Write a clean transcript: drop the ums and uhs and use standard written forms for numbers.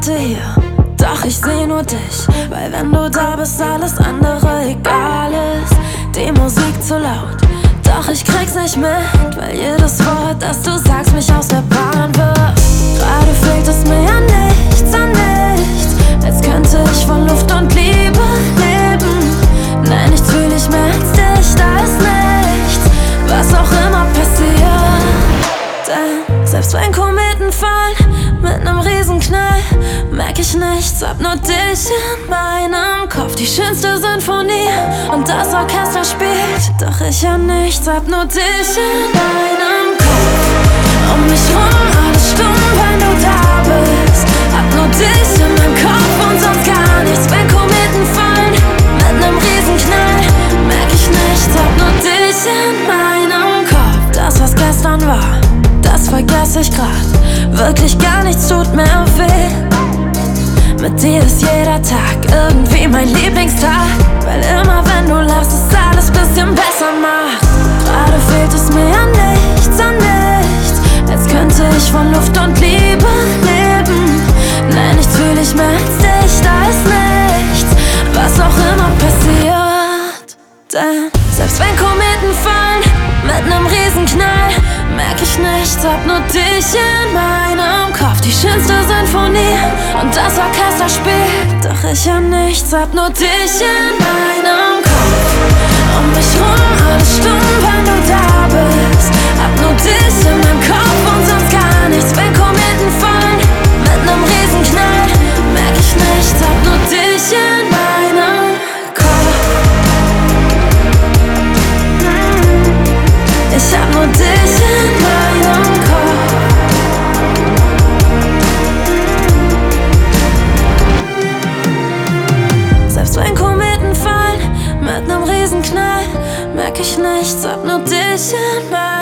Leute hier, doch ich seh nur dich. Weil wenn du da bist, alles andere egal ist. Die Musik zu laut, doch ich krieg's nicht mit. Weil jedes Wort, das du sagst, mich aus der Bahn wirft. Gerade fehlt es mir an nichts, als könnte ich von Luft und Liebe leben. Nein, nichts fühl ich mehr als dich, da ist nichts, was auch immer passiert. Denn selbst wenn Kometen fallen, mit nem Riesenknall, merk ich nichts, hab nur dich in meinem Kopf. Die schönste Sinfonie und das Orchester spielt, doch ich hör nichts, hab nur dich in meinem Kopf. Um mich rum alles stumm, wenn du da bist. Hab nur dich in meinem Kopf und sonst gar nichts. Wenn Kometen fallen, mit nem Riesenknall, merk ich nichts, hab nur dich in meinem Kopf. Das, was gestern war, das vergess ich grad. Wirklich gar nichts tut mehr weh. Mit dir ist jeder Tag irgendwie mein Lieblingstag. Weil immer wenn du lachst, es alles bisschen besser macht. Gerade fehlt es mir an nichts, als könnte ich von Luft und Liebe leben. Nein, nichts fühl ich mehr als dich, da ist nichts, was auch immer passiert. Denn selbst wenn Kometen fallen, mit nem Riesenknall, merk ich nichts, hab nur dich in meinem Kopf. Die schönste Sinfonie und das Orchester spielt, doch ich hör nichts, hab nur dich in meinem Kopf. Um mich rum alles stumm, wenn du da bist. Hab nur dich in meinem Kopf und sonst gar nichts. Wenn Kometen fallen, mit nem Riesenknall, merk ich nichts, hab nur dich in meinem Kopf. Ich hab nur dich in meinem Kopf. Selbst wenn Kometen fallen, mit nem Riesenknall, merk ich nichts, hab nur dich in meinem Kopf.